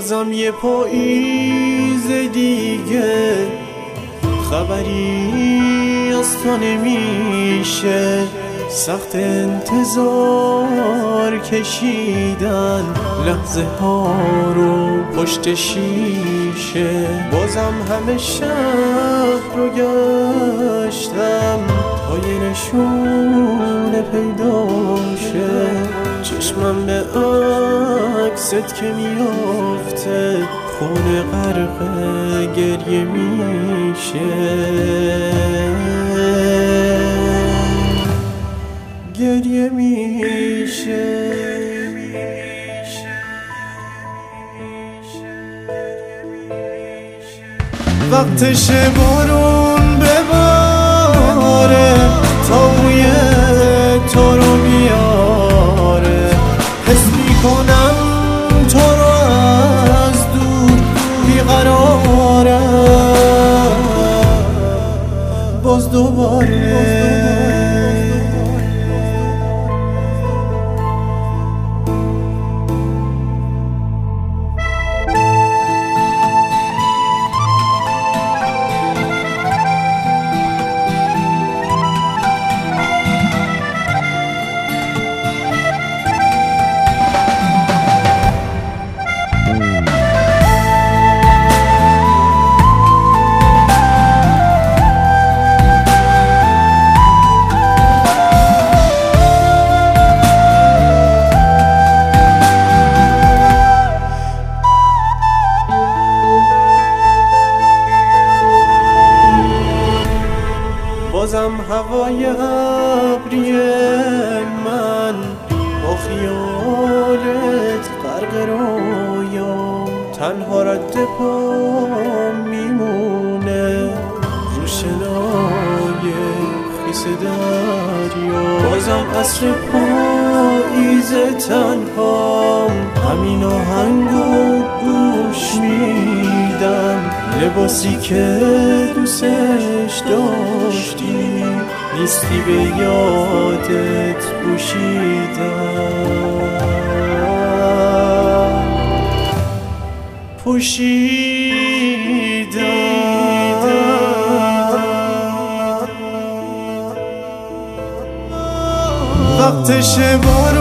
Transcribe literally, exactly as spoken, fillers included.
بازم یه پاییز دیگه، خبری از تو نمیشه. سخت انتظار کشیدن لحظه ها رو پشت شیشه. بازم همه شهر رو گشتم تا یه نشونه پیدا شه. چشمم به عکست که میافته خونه غرق گریه میشه، گریه میشه. وقتشه بارون بباره تا روی تو رو بیاره. حس میکنم تو رو از دور بیقرارم باز دوباره. بازم هوای ابری من با خیالت غرق رویا. تنها رد پا میمونه رو شنای خیس دریا. بازم عصر پاییز تنهام همین آهنگو گوش میدم. لباسی که دوستش داشتی نیستی به یادت پوشیدم، پوشیدم. وقتشه بار